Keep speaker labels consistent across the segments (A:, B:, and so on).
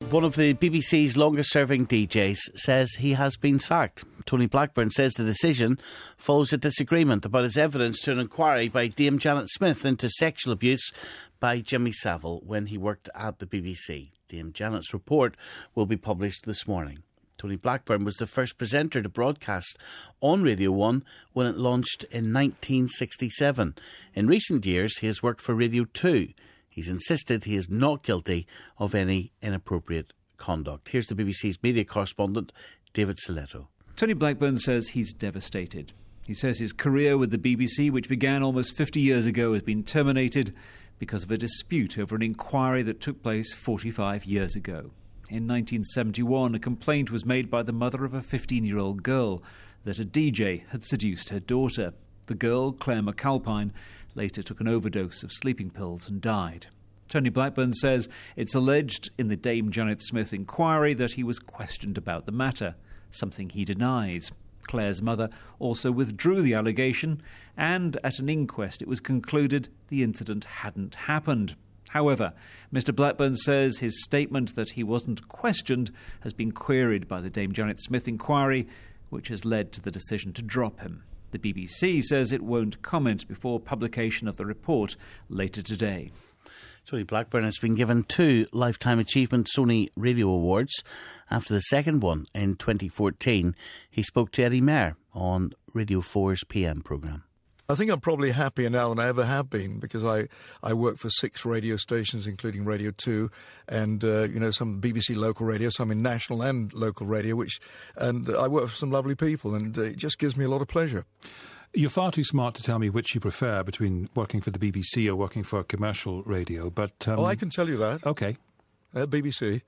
A: One of the BBC's longest-serving DJs says he has been sacked. Tony Blackburn says the decision follows a disagreement about his evidence to an inquiry by Dame Janet Smith into sexual abuse by Jimmy Savile when he worked at the BBC. Dame Janet's report will be published this morning. Tony Blackburn was the first presenter to broadcast on Radio 1 when it launched in 1967. In recent years, he has worked for Radio 2. He's insisted he is not guilty of any inappropriate conduct. Here's the BBC's media correspondent, David Soletto.
B: Tony Blackburn says he's devastated. He says his career with the BBC, which began almost 50 years ago, has been terminated because of a dispute over an inquiry that took place 45 years ago. In 1971, a complaint was made by the mother of a 15-year-old girl that a DJ had seduced her daughter. The girl, Claire McAlpine, later took an overdose of sleeping pills and died. Tony Blackburn says it's alleged in the Dame Janet Smith inquiry that he was questioned about the matter, something he denies. Claire's mother also withdrew the allegation, and at an inquest it was concluded the incident hadn't happened. However, Mr Blackburn says his statement that he wasn't questioned has been queried by the Dame Janet Smith inquiry, which has led to the decision to drop him. The BBC says it won't comment before publication of the report later today.
A: Tony Blackburn has been given 2 Lifetime Achievement Sony Radio Awards. After the second one in 2014, he spoke to Eddie Mair on Radio 4's PM programme.
C: I think I'm probably happier now than I ever have been because I work for 6 radio stations, including Radio 2, and some BBC local radio, some in national and local radio, and I work for some lovely people, and it just gives me a lot of pleasure.
D: You're far too smart to tell me which you prefer between working for the BBC or working for commercial radio, but...
C: I can tell you that.
D: OK.
C: BBC.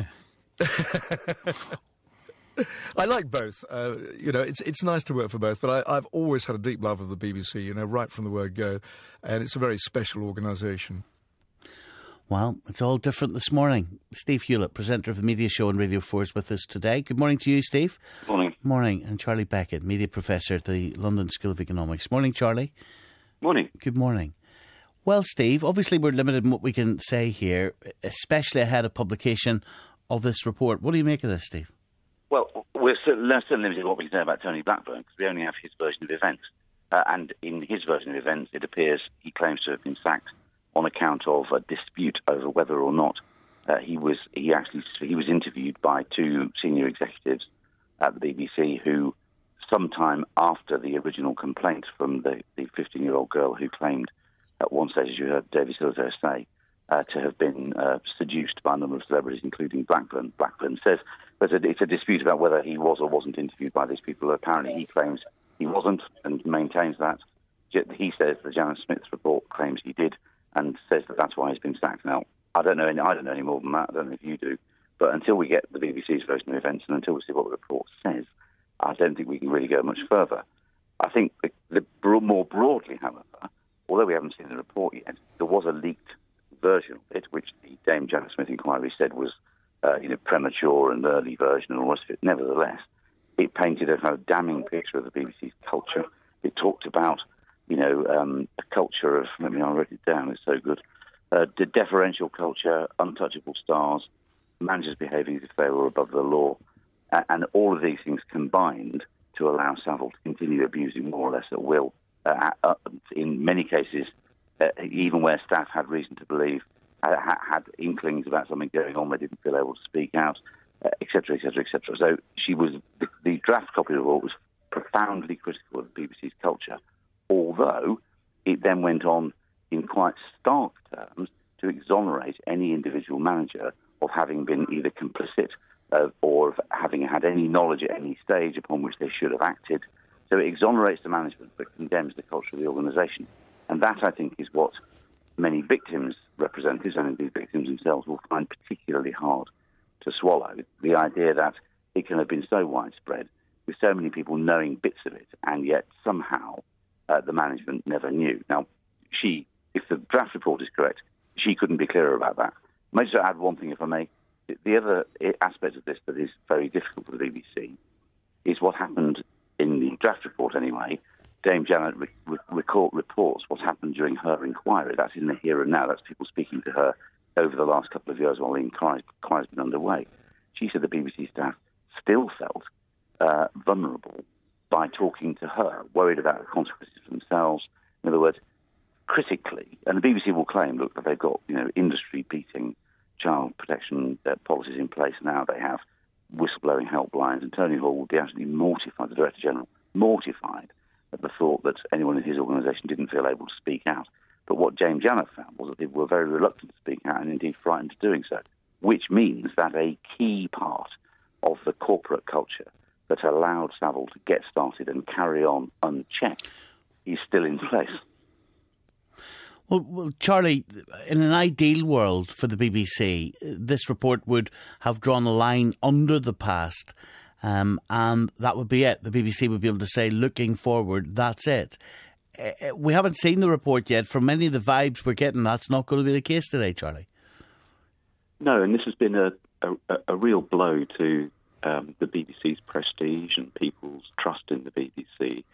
C: I like both. It's nice to work for both, but I've always had a deep love of the BBC, right from the word go, and it's a very special organisation.
A: Well, it's all different this morning. Steve Hewlett, presenter of the Media Show on Radio 4, is with us today. Good morning to you, Steve.
E: Morning.
A: Morning. And Charlie Beckett, media professor at the London School of Economics. Morning, Charlie.
E: Morning.
A: Good morning. Well, Steve, obviously we're limited in what we can say here, especially ahead of publication of this report. What do you make of this, Steve?
E: Well, we're still limited in what we can say about Tony Blackburn because we only have his version of events. And in his version of events, it appears he claims to have been sacked on account of a dispute over whether or not he was interviewed by 2 senior executives at the BBC who, sometime after the original complaint from the 15-year-old girl who claimed at one stage, as you heard David Silver say, to have been seduced by a number of celebrities, including Blackburn. Blackburn says it's a dispute about whether he was or wasn't interviewed by these people. Apparently he claims he wasn't and maintains that. He says the Janet Smith report claims he did and says that that's why he's been sacked. Now, I don't know any more than that. I don't know if you do. But until we get the BBC's version of events and until we see what the report says, I don't think we can really go much further. I think more broadly, however, although we haven't seen the report yet, there was a leaked version of it, which the Dame Janet Smith inquiry said was premature and early version and all the rest of it. Nevertheless, it painted a kind of damning picture of the BBC's culture. It talked about a culture of, I wrote it down, it's so good, the deferential culture, untouchable stars, managers behaving as if they were above the law, and all of these things combined to allow Savile to continue abusing more or less at will. In many cases, even where staff had reason to believe, had inklings about something going on, they didn't feel able to speak out, etc., etc., etc. So the draft copy of the report was profoundly critical of the BBC's culture, although it then went on in quite stark terms to exonerate any individual manager of having been either complicit or of having had any knowledge at any stage upon which they should have acted. So it exonerates the management but condemns the culture of the organisation. And that, I think, is what many victims, representatives and indeed victims themselves, will find particularly hard to swallow. The idea that it can have been so widespread, with so many people knowing bits of it, and yet somehow the management never knew. Now, if the draft report is correct, she couldn't be clearer about that. I may just add one thing, if I may. The other aspect of this that is very difficult for the BBC is what happened in the draft report anyway. Dame Janet reports what happened during her inquiry. That's in the here and now. That's people speaking to her over the last couple of years while the inquiry's been underway. She said the BBC staff still felt vulnerable by talking to her, worried about the consequences for themselves. In other words, critically, and the BBC will claim, look, that they've got industry-beating child protection policies in place now. They have whistleblowing helplines, and Tony Hall would be absolutely mortified, the Director General, mortified at the thought that anyone in his organisation didn't feel able to speak out. But what James Janet found was that people were very reluctant to speak out and indeed frightened of doing so, which means that a key part of the corporate culture that allowed Savile to get started and carry on unchecked is still in place.
A: Well, Charlie, in an ideal world for the BBC, this report would have drawn a line under the past, and that would be it. The BBC would be able to say, looking forward, that's it. We haven't seen the report yet. From many of the vibes we're getting, that's not going to be the case today, Charlie.
F: No, and this has been a real blow to the BBC's prestige and people's trust in the BBC.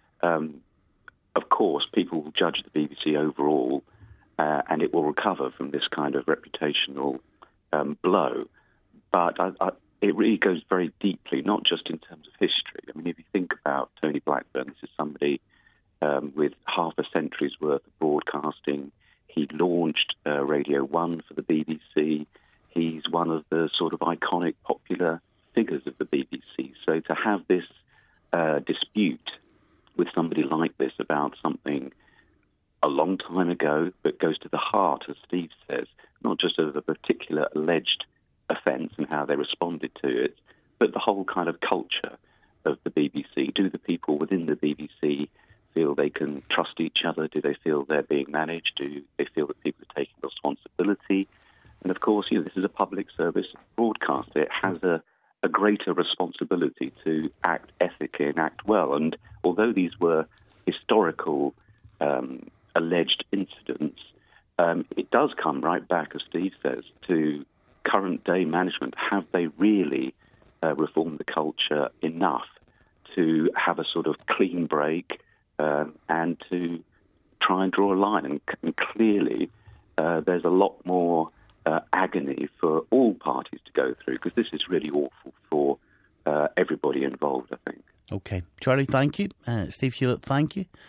F: Of course, people will judge the BBC overall, and it will recover from this kind of reputational blow. But it really goes very deeply, not just in terms of history. I mean, if you think about Tony Blackburn, this is somebody with half a century's worth of broadcasting. He launched Radio 1 for the BBC. He's one of the sort of iconic, popular figures of the BBC. So to have this dispute with somebody like this about something a long time ago that goes to the heart, as Steve says, not just of a particular alleged offence and how they responded to it, but the whole kind of culture of the BBC. Do the people within the BBC feel they can trust each other? Do they feel they're being managed? Do they feel that people are taking responsibility? And of course, this is a public service broadcaster. It has a greater responsibility to act ethically and act well. And although these were historical alleged incidents, it does come right back, as Steve says, to current day management. Have they really reformed the culture enough to have a sort of clean break and to try and draw a line? And clearly there's a lot more agony for all parties to go through, because this is really awful for everybody involved, I think.
A: OK. Charlie, thank you. Steve Hewlett, thank you.